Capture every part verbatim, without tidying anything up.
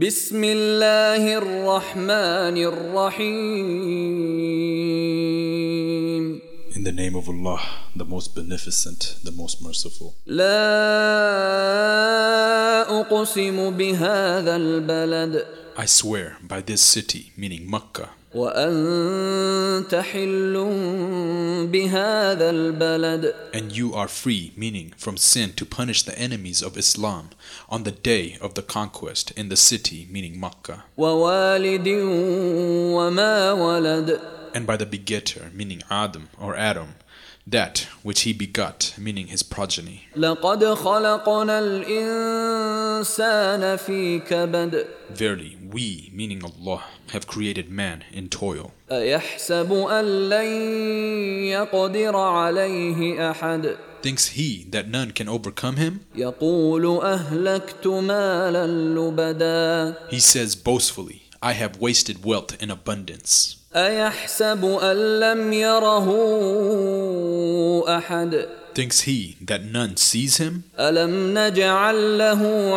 بسم الله الرحمن الرحيم. In the name of Allah, the most beneficent, the most merciful. لا أقسم بهذا البلد I swear by this city, meaning Makkah, وأنت حل بهذا البلد and you are free, meaning from sin, to punish the enemies of Islam on the day of the conquest in the city, meaning Makkah, ووالد وما ولد and by the begetter, meaning Adam or Adam, that which he begot, meaning his progeny. لقد خلقنا الإنسان في كبد Verily, we, meaning Allah, have created man in toil. أيحسب أن لن يقدر عليه أحد Thinks he that none can overcome him? يقول أهلكت مالا لبدا He says boastfully, I have wasted wealth in abundance. أيحسب أن لم يره أحد Thinks he that none sees him? ألم نجعل له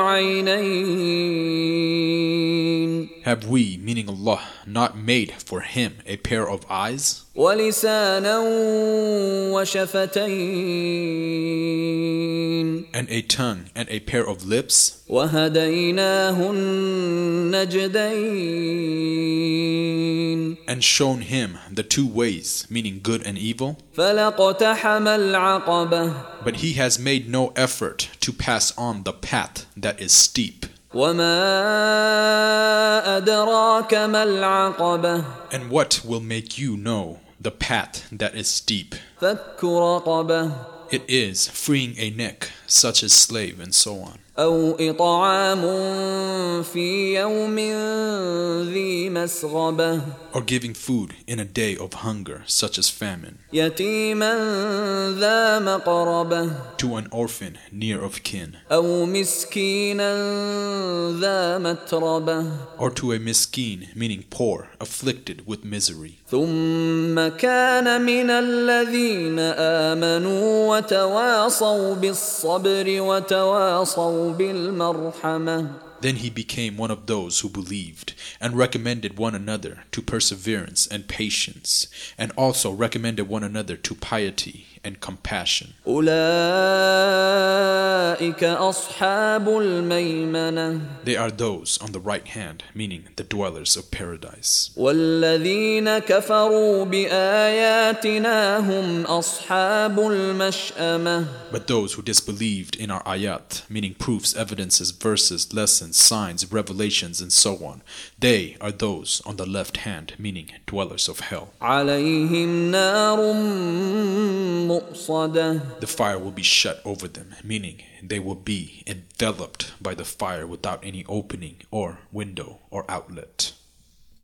عينين Have we, meaning Allah, not made for him a pair of eyes? ولسانا وشفتين And a tongue and a pair of lips? وهديناه النجدين And shown him the two ways, meaning good and evil? فلاقتحم العقبة But he has made no effort to pass on the path that is steep. وما أدراك ما العقبة And what will make you know the path that is steep? فك رقبة It is freeing a neck, such as slave and so on. أو إطعام في يوم ذي مسغبة Or giving food in a day of hunger, such as famine, يتيما ذا مقربة to an orphan near of kin, أو مسكينا ذا متربة or to a miskin, meaning poor, afflicted with misery. ثم كان من الذين آمنوا وتواصوا بالصبر وتواصوا بالمرحمة Then he became one of those who believed and recommended one another to perseverance and patience, and also recommended one another to piety and compassion. أولئك أصحاب الميمنة They are those on the right hand, meaning the dwellers of paradise. والذين كفروا بآياتنا هم أصحاب المشأمة But those who disbelieved in our ayat, meaning proofs, evidences, verses, lessons, signs, revelations, and so on, they are those on the left hand, meaning dwellers of hell. عليهم نار مؤصدة The fire will be shut over them, meaning they will be enveloped by the fire without any opening or window or outlet.